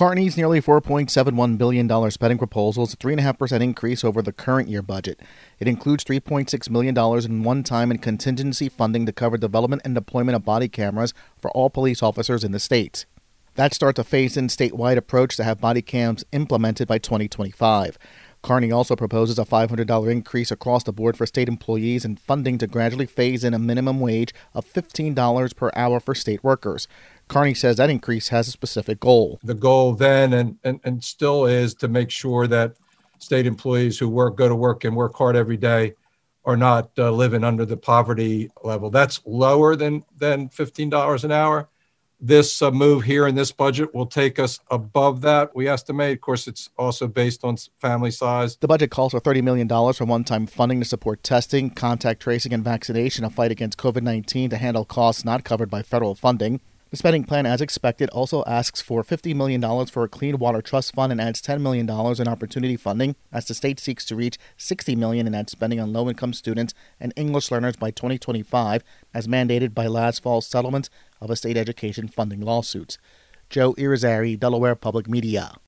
Kearney's nearly $4.71 billion spending proposal is a 3.5% increase over the current year budget. It includes $3.6 million in one-time and contingency funding to cover development and deployment of body cameras for all police officers in the state. That starts a phased-in statewide approach to have body cams implemented by 2025. Kearney also proposes a $500 increase across the board for state employees and funding to gradually phase in a minimum wage of $15 per hour for state workers. Kearney says that increase has a specific goal. The goal then and still is to make sure that state employees who go to work and work hard every day are not living under the poverty level. That's lower than $15 an hour. This move here in this budget will take us above that, we estimate. Of course, it's also based on family size. The budget calls for $30 million for one-time funding to support testing, contact tracing, and vaccination, a fight against COVID-19 to handle costs not covered by federal funding. The spending plan, as expected, also asks for $50 million for a Clean Water Trust Fund and adds $10 million in opportunity funding as the state seeks to reach $60 million in ad spending on low-income students and English learners by 2025, as mandated by last fall's settlement of a state education funding lawsuits. Joe Irizarry, Delaware Public Media.